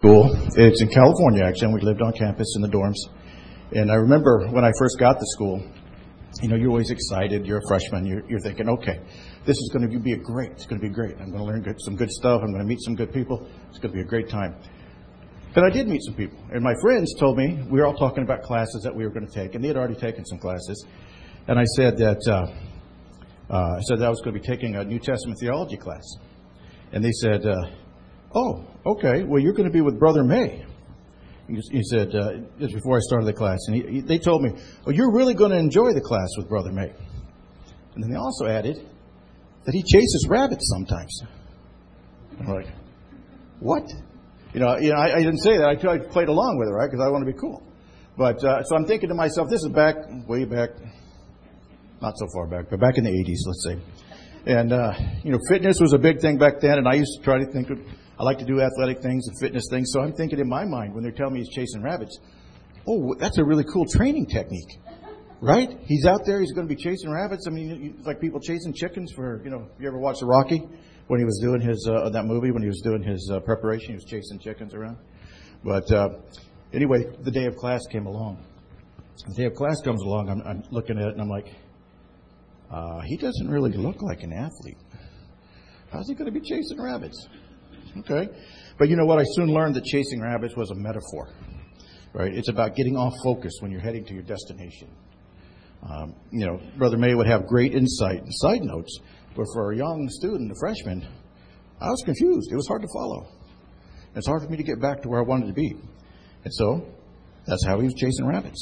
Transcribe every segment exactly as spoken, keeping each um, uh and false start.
school. It's in California, actually, and we lived on campus in the dorms. And I remember when I first got to school, you know, you're always excited. You're a freshman. You're, you're thinking, okay, this is going to be a great. It's going to be great. I'm going to learn good, some good stuff. I'm going to meet some good people. It's going to be a great time. But I did meet some people. And my friends told me, we were all talking about classes that we were going to take. And they had already taken some classes. And I said that uh, uh, I said that I was going to be taking a New Testament theology class. And they said, uh, oh, okay, well, you're going to be with Brother May. He said, uh, just before I started the class, and he, he, they told me, oh, you're really going to enjoy the class with Brother May. And then they also added that he chases rabbits sometimes. I'm like, what? You know, you know, I, I didn't say that. I, I played along with it, right, because I want to be cool. But uh, so I'm thinking to myself, this is back, way back, not so far back, but back in the eighties, let's say. And, uh, you know, fitness was a big thing back then, and I used to try to think of, I like to do athletic things and fitness things. So I'm thinking in my mind, when they're telling me he's chasing rabbits, oh, that's a really cool training technique, right? He's out there, he's going to be chasing rabbits. I mean, it's like people chasing chickens for, you know, you ever watched Rocky when he was doing his, uh, that movie, when he was doing his uh, preparation, he was chasing chickens around. But uh, anyway, the day of class came along. The day of class comes along, I'm, I'm looking at it, and I'm like, uh, he doesn't really look like an athlete. How's he going to be chasing rabbits? Okay. But you know what? I soon learned that chasing rabbits was a metaphor, right? It's about getting off focus when you're heading to your destination. Um, you know, Brother May would have great insight and side notes, but for a young student, a freshman, I was confused. It was hard to follow. It's hard for me to get back to where I wanted to be. And so that's how he was chasing rabbits.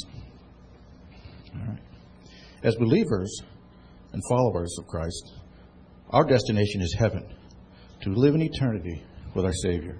All right. As believers and followers of Christ, our destination is heaven, to live in eternity with our Savior.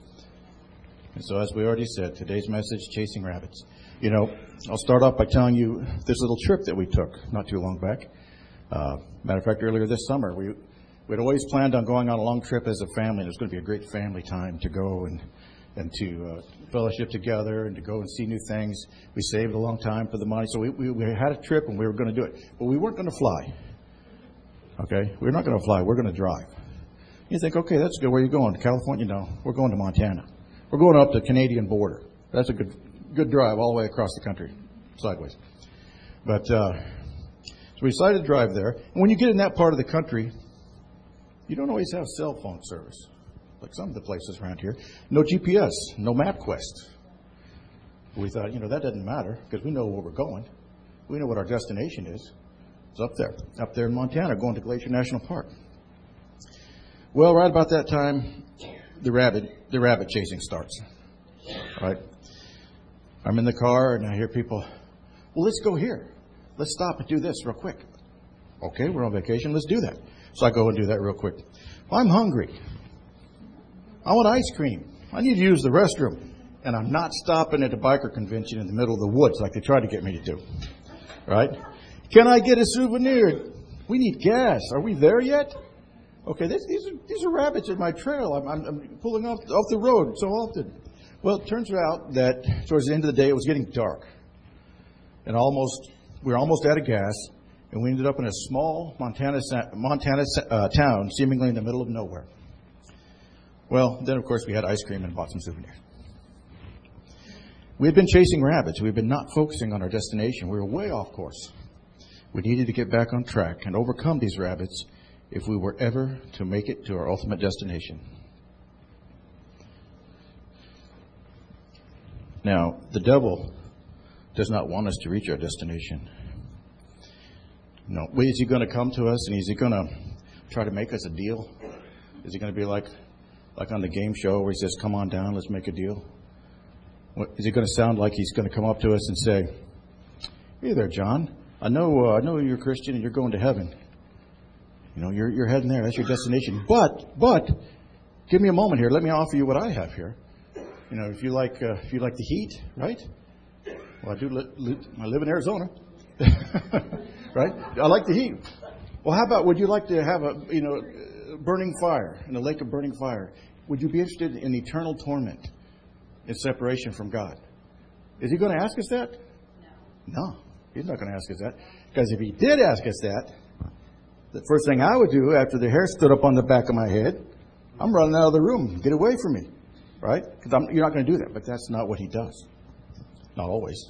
And so, as we already said, today's message, chasing rabbits. You know, I'll start off by telling you this little trip that we took not too long back. Uh, matter of fact, earlier this summer, we we'd always planned on going on a long trip as a family. It was going to be a great family time to go and and to uh, fellowship together and to go and see new things. We saved a long time for the money, so we, we we had a trip and we were going to do it, but we weren't going to fly. Okay, we're not going to fly. We're going to drive. You think, okay, that's good. Where are you going? California? No, we're going to Montana. We're going up the Canadian border. That's a good good drive all the way across the country, sideways. But uh, so we decided to drive there. And when you get in that part of the country, you don't always have cell phone service, like some of the places around here. No G P S, no MapQuest. We thought, you know, that doesn't matter because we know where we're going. We know what our destination is. It's up there, up there in Montana, going to Glacier National Park. Well, right about that time, the rabbit, the rabbit chasing starts. All right. I'm in the car and I hear people, well, let's go here. Let's stop and do this real quick. Okay, we're on vacation. Let's do that. So I go and do that real quick. Well, I'm hungry. I want ice cream. I need to use the restroom. And I'm not stopping at a biker convention in the middle of the woods like they tried to get me to do. Right? Can I get a souvenir? We need gas. Are we there yet? Okay, this, these are these are rabbits in my trail. I'm, I'm, I'm pulling off off the road so often. Well, it turns out that towards the end of the day, it was getting dark, and almost we were almost out of gas, and we ended up in a small Montana Montana uh, town, seemingly in the middle of nowhere. Well, then of course we had ice cream and bought some souvenirs. We had been chasing rabbits. We had been not focusing on our destination. We were way off course. We needed to get back on track and overcome these rabbits if we were ever to make it to our ultimate destination. Now, the devil does not want us to reach our destination. No. Is he going to come to us and is he going to try to make us a deal? Is he going to be like like on the game show where he says, come on down, let's make a deal? What, is he going to sound like he's going to come up to us and say, hey there, John, I know uh, I know you're a Christian and you're going to heaven. You know, you're you're heading there. That's your destination. But, but, give me a moment here. Let me offer you what I have here. You know, if you like, uh, if you like the heat, right? Well, I do. Li- li- I live in Arizona, right? I like the heat. Well, how about? Would you like to have a, you know, burning fire in a lake of burning fire? Would you be interested in eternal torment, in separation from God? Is he going to ask us that? No. No, he's not going to ask us that. Because if he did ask us that, the first thing I would do after the hair stood up on the back of my head, I'm running out of the room. Get away from me. right? Because you're not going to do that, but that's not what he does. Not always.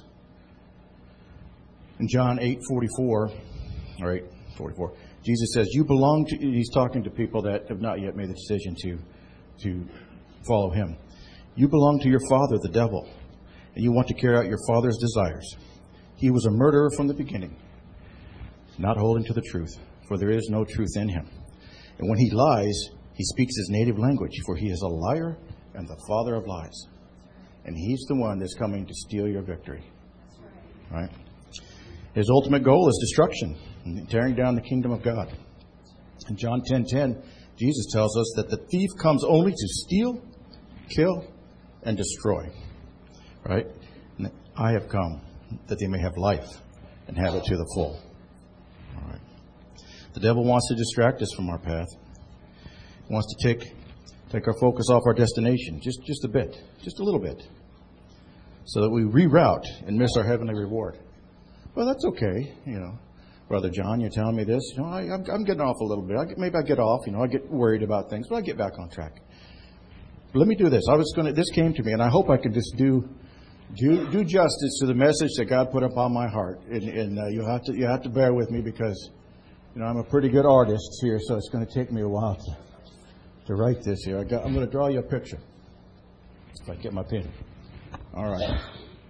In John eight forty-four, or eight forty-four, Jesus says, you belong to, he's talking to people that have not yet made the decision to, to follow him. You belong to your father, the devil, and you want to carry out your father's desires. He was a murderer from the beginning, not holding to the truth, for there is no truth in him. And when he lies, he speaks his native language, for he is a liar and the father of lies. And he's the one that's coming to steal your victory. Right? His ultimate goal is destruction, tearing down the kingdom of God. In John ten ten, Jesus tells us that the thief comes only to steal, kill, and destroy. Right? And I have come that they may have life and have it to the full. All right. The devil wants to distract us from our path. He wants to take take our focus off our destination, just, just a bit, just a little bit, so that we reroute and miss our heavenly reward. Well, that's okay, you know. Brother John, you're telling me this. You know, I, I'm, I'm getting off a little bit. I get, maybe I get off. You know, I get worried about things, but I get back on track. But let me do this. I was going to. This came to me, and I hope I can just do do do justice to the message that God put up on my heart. And, and uh, you have to you have to bear with me because, you know, I'm a pretty good artist here, so it's going to take me a while to to write this here. I got, I'm going to draw you a picture if I get my pen. All right,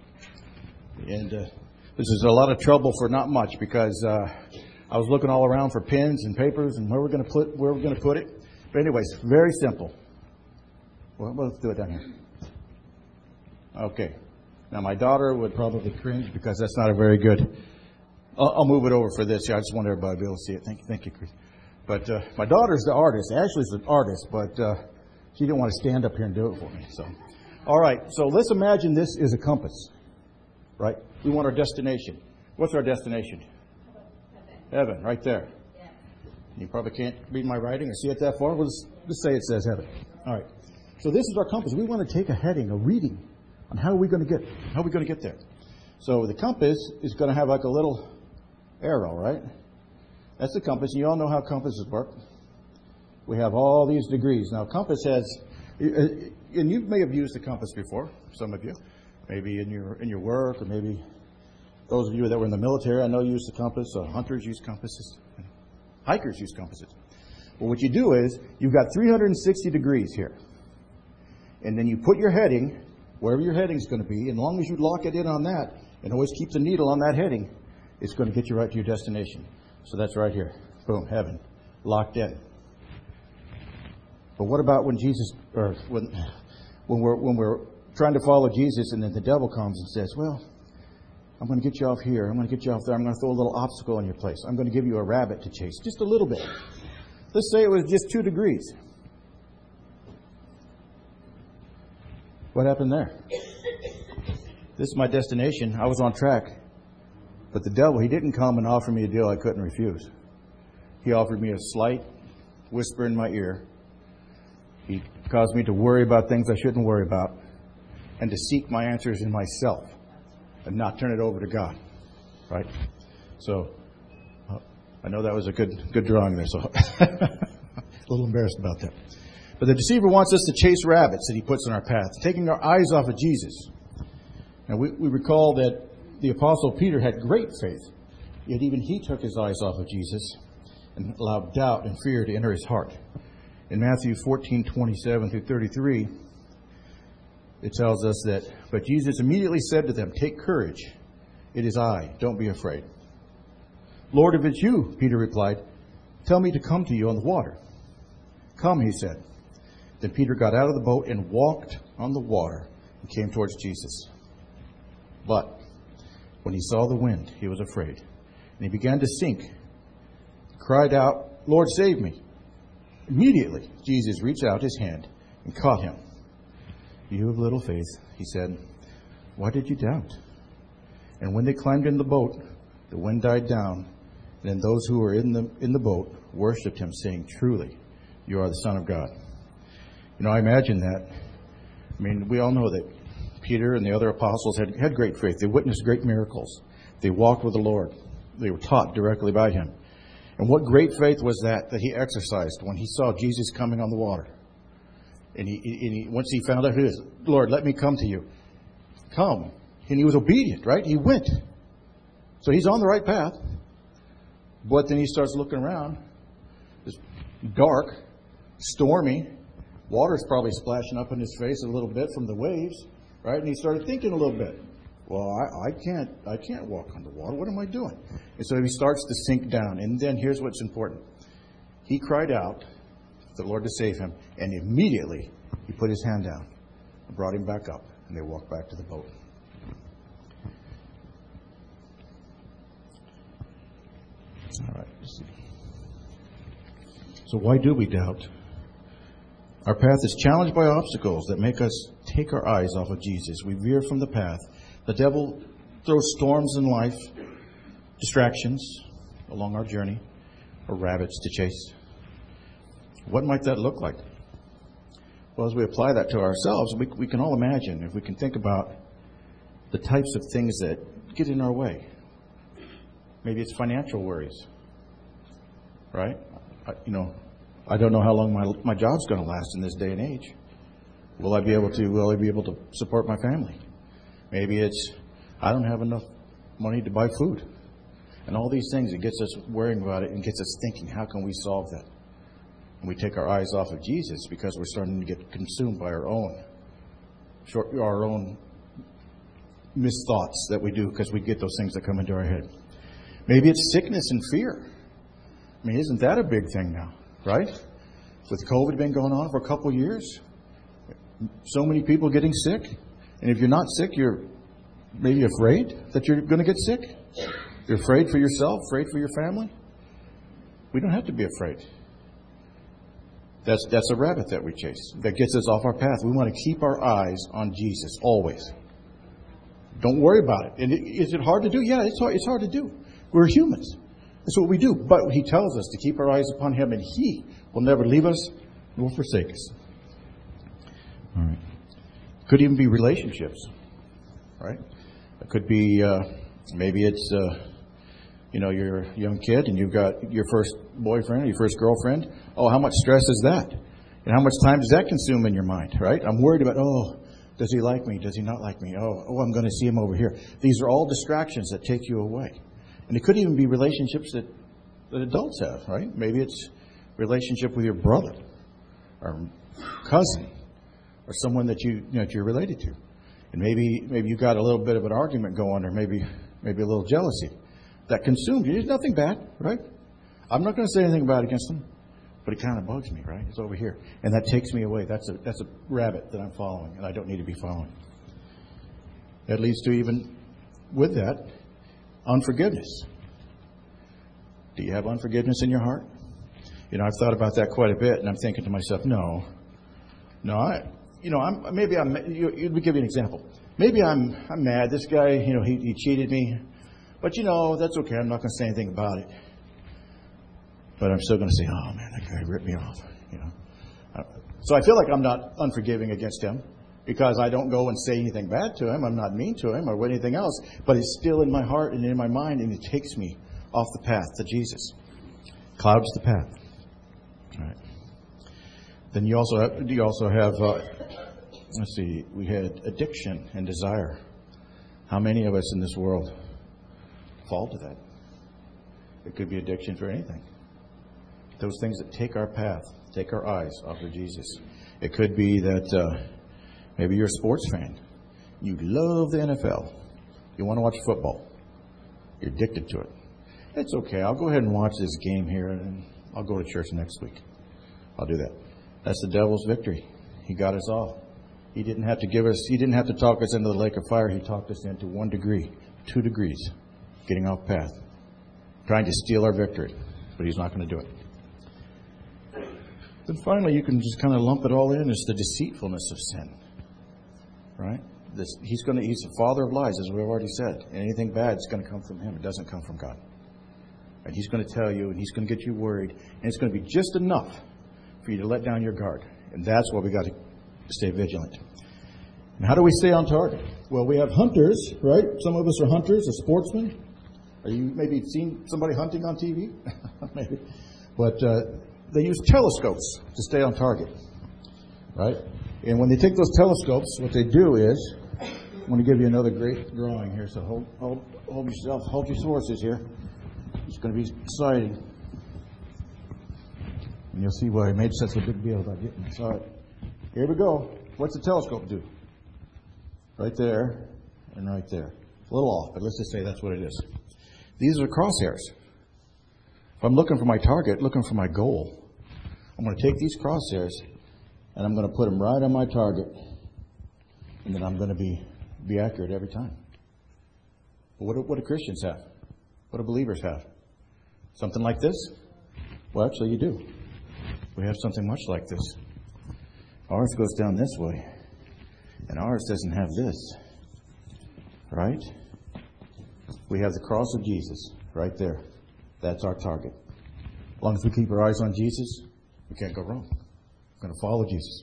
and. Uh, This is a lot of trouble for not much because uh, I was looking all around for pens and papers and where we're going to put where we're going to put it. But anyways, very simple. Well, let's do it down here. Okay. Now my daughter would probably cringe because that's not a very good. I'll, I'll move it over for this here. I just want everybody to be able to see it. Thank you, thank you, Chris. But uh, my daughter's the artist. Ashley's an artist, but uh, she didn't want to stand up here and do it for me. So, all right. So let's imagine this is a compass. Right? We want our destination. What's our destination? Heaven. Heaven, right there. Yeah. You probably can't read my writing or see it that far. We'll just, just say it says heaven. All right. So this is our compass. We want to take a heading, a reading on how are we going to get how are we going to get there. So the compass is going to have like a little arrow, right? That's the compass. You all know how compasses work. We have all these degrees. Now, compass has, and you may have used the compass before, some of you. Maybe in your in your work, or maybe those of you that were in the military, I know you use the compass. So hunters use compasses. Hikers use compasses. Well, what you do is you've got three hundred sixty degrees here. And then you put your heading, wherever your heading is going to be, and as long as you lock it in on that and always keep the needle on that heading, it's going to get you right to your destination. So that's right here. Boom, heaven. Locked in. But what about when Jesus, or when when we're when we're trying to follow Jesus, and then the devil comes and says, well, I'm going to get you off here. I'm going to get you off there. I'm going to throw a little obstacle in your place. I'm going to give you a rabbit to chase. Just a little bit. Let's say it was just two degrees. What happened there? This is my destination. I was on track. But the devil, he didn't come and offer me a deal I couldn't refuse. He offered me a slight whisper in my ear. He caused me to worry about things I shouldn't worry about, and to seek my answers in myself and not turn it over to God. Right? So, uh, I know that was a good good drawing there, so a little embarrassed about that. But the deceiver wants us to chase rabbits that he puts in our path, taking our eyes off of Jesus. Now, we, we recall that the Apostle Peter had great faith, yet even he took his eyes off of Jesus and allowed doubt and fear to enter his heart. In Matthew fourteen, twenty-seven through thirty-three, it tells us that, but Jesus immediately said to them, take courage. It is I. Don't be afraid. Lord, if it's you, Peter replied, tell me to come to you on the water. Come, he said. Then Peter got out of the boat and walked on the water and came towards Jesus. But when he saw the wind, he was afraid, and he began to sink. He cried out, Lord, save me. Immediately, Jesus reached out his hand and caught him. You of little faith, he said, why did you doubt? And when they climbed in the boat, the wind died down, and then those who were in the in the boat worshipped him, saying, truly, you are the Son of God. You know, I imagine that. I mean, we all know that Peter and the other apostles had, had great faith. They witnessed great miracles. They walked with the Lord. They were taught directly by him. And what great faith was that that he exercised when he saw Jesus coming on the water? And he, and he once he found out who it is, Lord, let me come to you. Come. And he was obedient, right? He went. So he's on the right path. But then he starts looking around. It's dark, stormy. Water's probably splashing up in his face a little bit from the waves, right? And he started thinking a little bit. Well, I, I can't I can't walk on the water. What am I doing? And so he starts to sink down. And then here's what's important. He cried out for the Lord to save him. And immediately he put his hand down and brought him back up. And they walked back to the boat. All right. So why do we doubt? Our path is challenged by obstacles that make us take our eyes off of Jesus. We veer from the path. The devil throws storms in life, distractions along our journey, or rabbits to chase. What might that look like? Well, as we apply that to ourselves, we, we can all imagine, if we can think about the types of things that get in our way. Maybe it's financial worries, right? I, you know, I don't know how long my my job's going to last in this day and age. Will I be able to? Will I be able to support my family? Maybe it's I don't have enough money to buy food, and all these things. It gets us worrying about it and gets us thinking, how can we solve that? And we take our eyes off of Jesus because we're starting to get consumed by our own short, our own misthoughts that we do because we get those things that come into our head. Maybe it's sickness and fear. I mean, isn't that a big thing now, right? With COVID been going on for a couple of years, so many people getting sick. And if you're not sick, you're maybe afraid that you're going to get sick. You're afraid for yourself, afraid for your family. We don't have to be afraid. That's that's a rabbit that we chase. That gets us off our path. We want to keep our eyes on Jesus always. Don't worry about it. And is it hard to do? Yeah, it's hard, it's hard to do. We're humans. That's what we do. But he tells us to keep our eyes upon him, and he will never leave us nor forsake us. All right. Could even be relationships, right? It could be, uh, maybe it's, uh, you know, you're a young kid and you've got your first boyfriend or your first girlfriend. Oh, how much stress is that? And how much time does that consume in your mind, right? I'm worried about, oh, does he like me? Does he not like me? Oh, oh, I'm going to see him over here. These are all distractions that take you away. And it could even be relationships that, that adults have, right? Maybe it's relationship with your brother or cousin or someone that you, you know, that you're related to. And maybe maybe you got a little bit of an argument going, or maybe maybe a little jealousy that consumed you. There's nothing bad, right? I'm not going to say anything bad against them, but it kind of bugs me, right? It's over here. And that takes me away. That's a that's a rabbit that I'm following, and I don't need to be following. That leads to, even with that, unforgiveness. Do you have unforgiveness in your heart? You know, I've thought about that quite a bit, and I'm thinking to myself, no, no, I, you know, I'm maybe I'm. You, you, let me give you an example. Maybe I'm I'm mad. This guy, you know, he, he cheated me, but you know, that's okay. I'm not going to say anything about it. But I'm still going to say, oh man, that guy ripped me off. You know, so I feel like I'm not unforgiving against him, because I don't go and say anything bad to him. I'm not mean to him or anything else. But it's still in my heart and in my mind, and it takes me off the path to Jesus. Clouds the path. All right. Then you also have, you also have uh, let's see, we had addiction and desire. How many of us in this world fall to that? It could be addiction for anything. Those things that take our path, take our eyes off of Jesus. It could be that uh, maybe you're a sports fan. You love the N F L. You want to watch football. You're addicted to it. It's okay. I'll go ahead and watch this game here, and I'll go to church next week. I'll do that. That's the devil's victory. He got us off. He didn't have to give us, he didn't have to talk us into the lake of fire. He talked us into one degree, two degrees, getting off path, trying to steal our victory. But he's not going to do it. Then finally, you can just kind of lump it all in as the deceitfulness of sin. Right? This, he's going to, he's the father of lies, as we've already said. And anything bad is going to come from him. It doesn't come from God. And he's going to tell you, and he's going to get you worried. And it's going to be just enough for you to let down your guard. And that's why we got to stay vigilant. And how do we stay on target? Well, we have hunters, right? Some of us are hunters, a sportsman. Are you maybe seen somebody hunting on T V? Maybe. But uh, they use telescopes to stay on target. right? And when they take those telescopes, what they do is, I'm going to give you another great drawing here, so hold, hold, hold yourself, hold your horses here. It's going to be exciting. And you'll see why I made such a big deal about getting this. All right, here we go. What's the telescope do? Right there and right there. It's a little off, but let's just say that's what it is. These are crosshairs. If I'm looking for my target, looking for my goal, I'm going to take these crosshairs and I'm going to put them right on my target, and then I'm going to be, be accurate every time. But what do, what do Christians have? What do believers have? Something like this? Well, actually, you do. We have something much like this. Ours goes down this way, and ours doesn't have this, right? We have the cross of Jesus right there. That's our target. As long as we keep our eyes on Jesus, we can't go wrong. We're going to follow Jesus.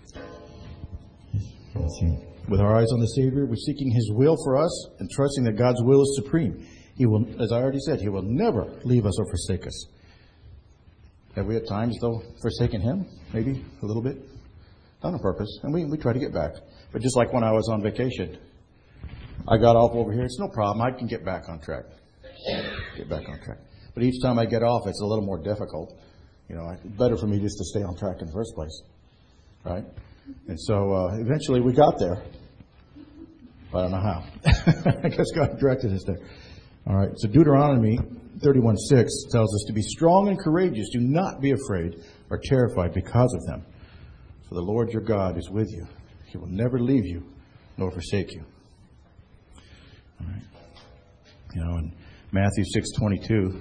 With our eyes on the Savior, we're seeking His will for us and trusting that God's will is supreme. He will, as I already said, He will never leave us or forsake us. Have we at times, though, forsaken Him? Maybe a little bit? Not on purpose. And we, we try to get back. But just like when I was on vacation, I got off over here. It's no problem. I can get back on track. Get back on track. But each time I get off, it's a little more difficult. You know, it's better for me just to stay on track in the first place. Right? And so uh, eventually we got there. I don't know how. I guess God directed us there. All right. So Deuteronomy thirty-one six tells us to be strong and courageous. Do not be afraid or terrified because of them. For the Lord your God is with you. He will never leave you nor forsake you. All right. You know, in Matthew six twenty-two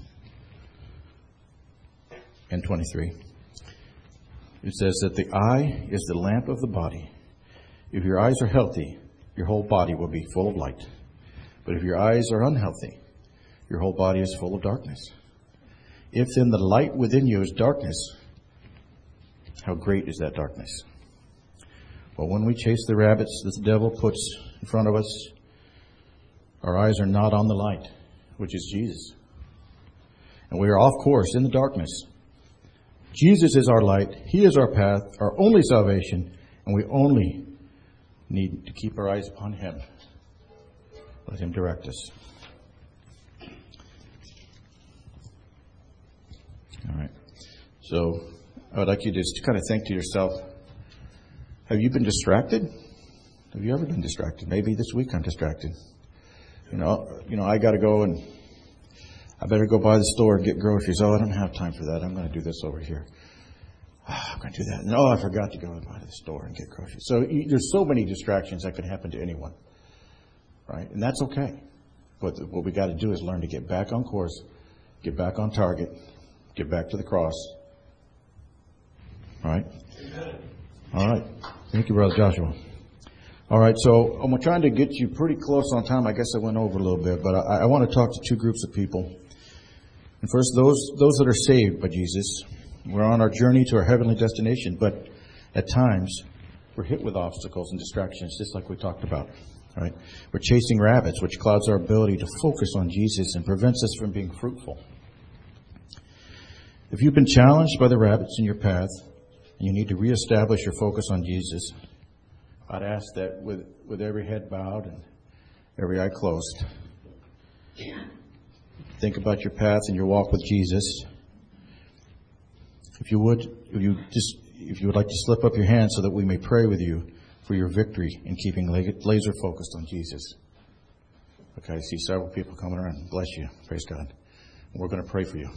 and twenty-three, it says that the eye is the lamp of the body. If your eyes are healthy, your whole body will be full of light. But if your eyes are unhealthy, your whole body is full of darkness. If then the light within you is darkness, how great is that darkness? Well, when we chase the rabbits that the devil puts in front of us, our eyes are not on the light, which is Jesus. And we are off course in the darkness. Jesus is our light. He is our path, our only salvation, and we only need to keep our eyes upon Him. Let Him direct us. All right. So I would like you just to kind of think to yourself, have you been distracted? Have you ever been distracted? Maybe this week I'm distracted. You know, you know, I got to go and I better go by the store and get groceries. Oh, I don't have time for that. I'm going to do this over here. Oh, I'm going to do that. No, I forgot to go by the store and get groceries. So you, there's so many distractions that can happen to anyone, right? And that's okay. But the, what we got to do is learn to get back on course, get back on target, get back to the cross. All right? All right. Thank you, Brother Joshua. All right, so I'm trying to get you pretty close on time. I guess I went over a little bit, but I, I want to talk to two groups of people. And first, those those that are saved by Jesus. We're on our journey to our heavenly destination, but at times we're hit with obstacles and distractions, just like we talked about. Right? We're chasing rabbits, which clouds our ability to focus on Jesus and prevents us from being fruitful. If you've been challenged by the rabbits in your path and you need to reestablish your focus on Jesus, I'd ask that with, with every head bowed and every eye closed, think about your path and your walk with Jesus. If you would, if you just, if you would like to slip up your hand so that we may pray with you for your victory in keeping laser focused on Jesus. Okay, I see several people coming around. Bless you. Praise God. And we're going to pray for you.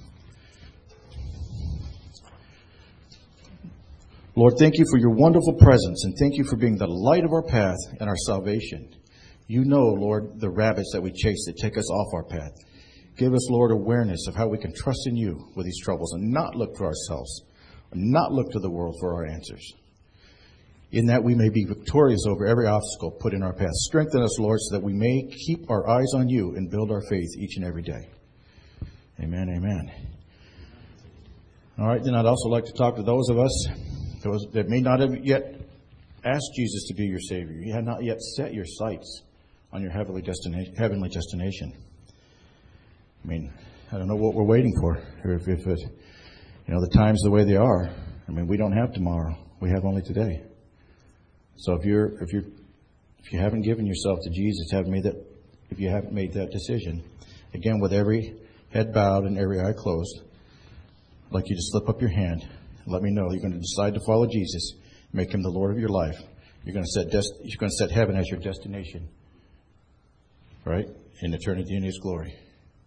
Lord, thank you for your wonderful presence, and thank you for being the light of our path and our salvation. You know, Lord, the rabbits that we chase that take us off our path. Give us, Lord, awareness of how we can trust in you with these troubles and not look to ourselves, and not look to the world for our answers. In that we may be victorious over every obstacle put in our path. Strengthen us, Lord, so that we may keep our eyes on you and build our faith each and every day. Amen, amen. All right, then I'd also like to talk to those of us those that may not have yet asked Jesus to be your Savior. You have not yet set your sights on your heavenly destination. Heavenly destination. I mean, I don't know what we're waiting for. Or if, if it, you know, the times the way they are. I mean, we don't have tomorrow. We have only today. So if you're if you if you haven't given yourself to Jesus, haven't made that if you haven't made that decision, again with every head bowed and every eye closed, I'd like you to slip up your hand and let me know you're going to decide to follow Jesus, make him the Lord of your life. You're going to set dest- you're going to set heaven as your destination, right? In eternity in his glory.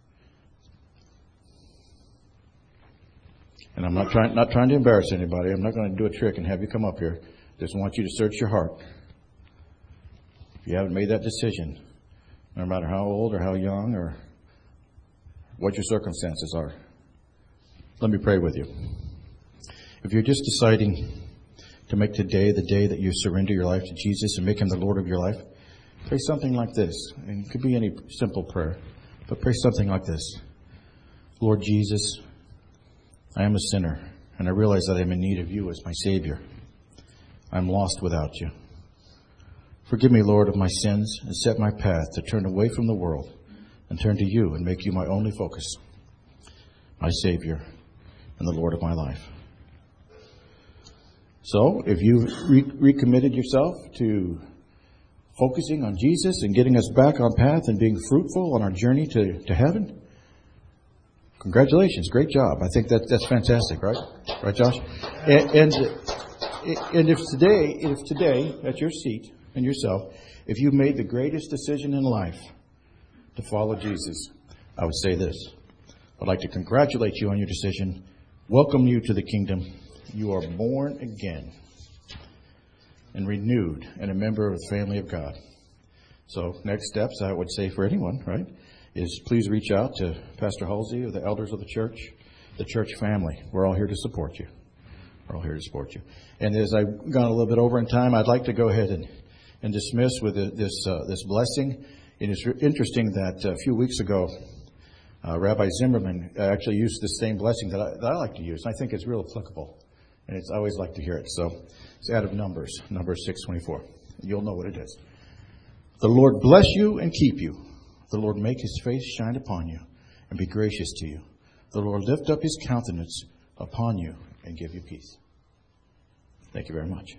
And I'm not trying not trying to embarrass anybody. I'm not going to do a trick and have you come up here. Just want you to search your heart. If you haven't made that decision, no matter how old or how young or what your circumstances are, let me pray with you. If you're just deciding to make today the day that you surrender your life to Jesus and make him the Lord of your life, pray something like this. And it could be any simple prayer, but pray something like this. Lord Jesus, I am a sinner, and I realize that I'm in need of you as my Savior. I'm lost without you. Forgive me, Lord, of my sins, and set my path to turn away from the world and turn to you and make you my only focus, my Savior and the Lord of my life. So, if you've re- recommitted yourself to focusing on Jesus and getting us back on path and being fruitful on our journey to, to heaven, congratulations. Great job. I think that that's fantastic, right? Right, Josh? And, and, and if today, if today, at your seat and yourself, if you made the greatest decision in life to follow Jesus, I would say this. I'd like to congratulate you on your decision, welcome you to the kingdom. You are born again and renewed and a member of the family of God. So next steps, I would say for anyone, right, is please reach out to Pastor Halsey or the elders of the church, the church family. We're all here to support you. We're all here to support you. And as I've gone a little bit over in time, I'd like to go ahead and, and dismiss with this uh, this blessing. It is interesting that a few weeks ago, uh, Rabbi Zimmerman actually used the same blessing that I, that I like to use. I think it's real applicable, and it's I always like to hear it. So it's out of Numbers, Numbers six twenty-four. You'll know what it is. The Lord bless you and keep you. The Lord make his face shine upon you and be gracious to you. The Lord lift up his countenance upon you and give you peace. Thank you very much.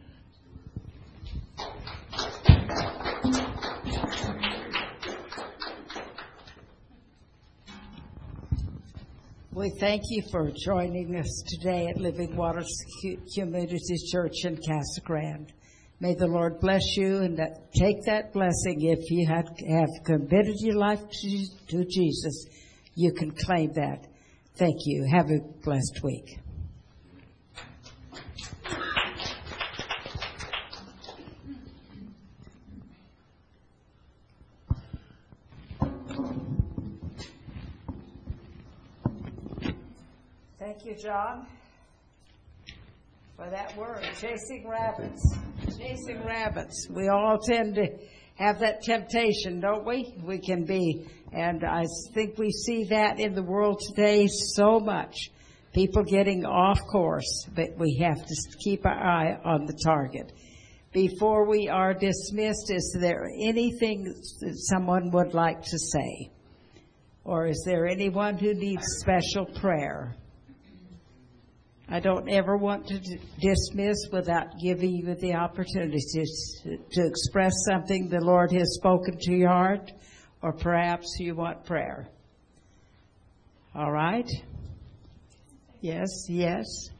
We thank you for joining us today at Living Waters Community Church in Casa Grande. May the Lord bless you and that, take that blessing. If you have, have committed your life to, to Jesus, you can claim that. Thank you. Have a blessed week. Thank you, John, for that word, chasing rabbits. Chasing rabbits. We all tend to have that temptation, don't we? We can be. And I think we see that in the world today so much. People getting off course, but we have to keep our eye on the target. Before we are dismissed, is there anything that someone would like to say? Or is there anyone who needs special prayer? I don't ever want to d- dismiss without giving you the opportunity to, to express something the Lord has spoken to your heart, or perhaps you want prayer. All right? Yes, yes.